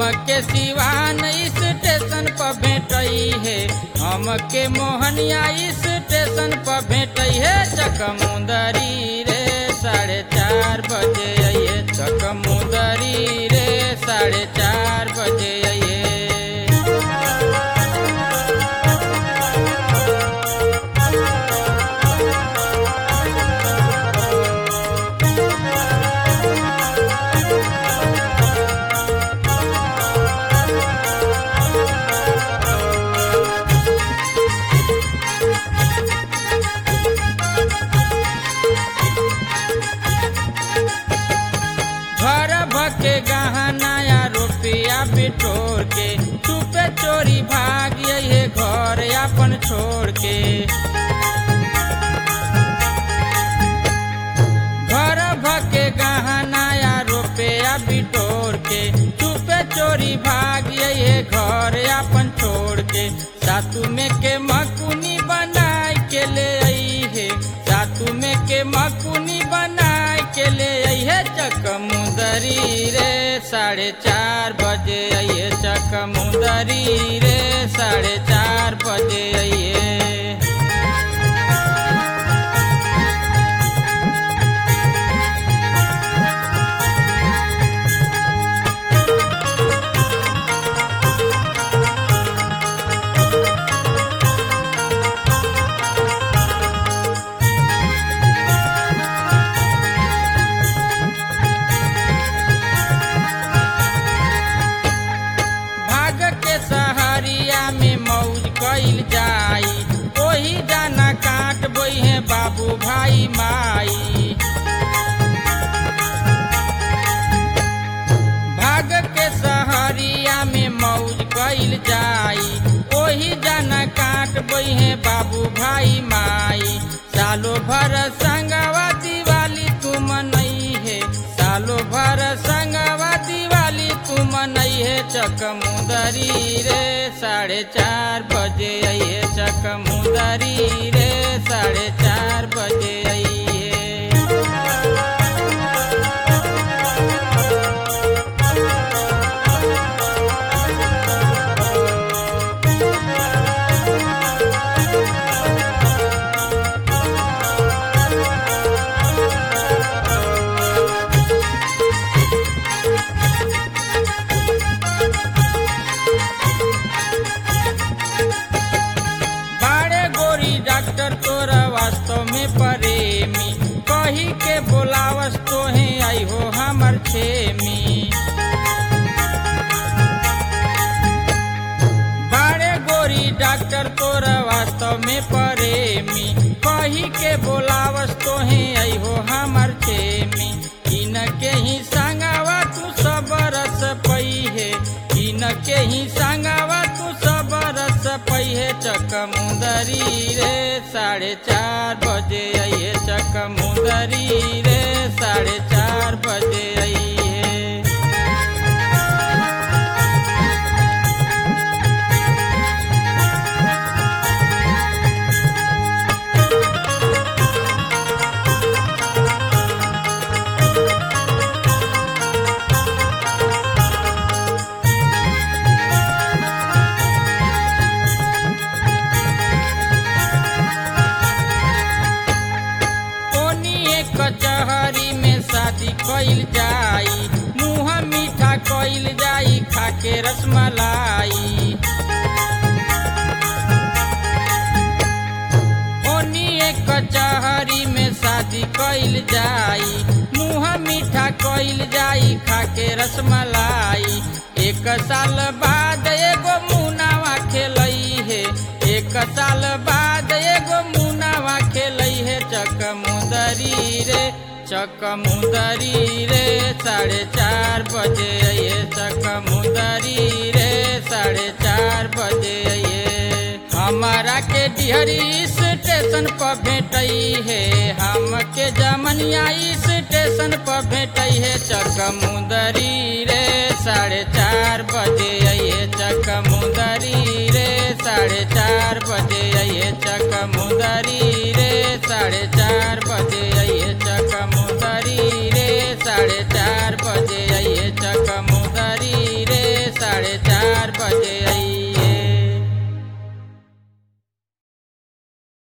हमके सिवान स्टेशन पर भेटई है, हमके मोहनिया स्टेशन पर भेटई है। चकमुंदरी रे 4:30 बजे आइए, चकमुंदरी रे 4:30 बजे आइए। के गहनाया रुपया बिटोर के चुपे चोरी भाग ये घर अपन छोड़ के। घर भके गहनाया रुपया बिटोर के चुपे चोरी भाग ये घर अपन छोड़ के। सातु में के मकुनी बनाए के ले आई है, सातु में के मकुनी बनाए के ले आई है। चकमुंदरी रे 4:30 बजे आइए, चकमुंदरी रे 4:30 बजे आइए। में मौज कइल जाई, ओही दाना काट बोई है बाबू भाई माई। भाग के सहरिया में मौज कइल जाई, ओही दाना काट बोई है बाबू भाई माई। सालो भर संगवा दिवाली तू मनई है, सालो भर संगवा दिवाली तू मनई है। चकमुंदरी रे 4:30 बजे आइए, चकमुंदरी रे 4:30 बजे आइए। डॉक्टर तोरा वास्तव में प्रेमी, कही के बोलावस तो है आई हो हमर छेमी। बाड़े गोरी डॉक्टर तोरा वास्तव में प्रेमी, कही के बोलावस तो है आई हो हमर छेमी। इनके ही संगवा तू सब रस पई है, इनके ही संगवा तू सब रस पई है। चकमुंदरी रे 4:30 बजे आइए, चकमुंदरी रे 4:30 बजे आइए। कचहरी में शादी कइल जाई, मुँह मीठा कइल जाई खाके रसमलाई। ओनिए कचहरी में शादी कइल जाई, मुँह मीठा कइल जाई खाके रसमलाई। 1 साल बाद एगो मुनावा खेलई है, 1 साल बाद एगो मुनावा खेलई है। चकमुंदरी रे, चकमुंदरी रे 4:30 बजे आइए, चकमुंदरी रे 4:30 बजे आइए। हमारा के डिहरी स्टेशन पर भेटई है, हमके जमनिया स्टेशन पर भेटई है। चकमुंदरी रे 4:30 बजे आइए, चकमुंदरी रे 4:30 बजे आइए, चकमुंदरी रे 4:30 बजे।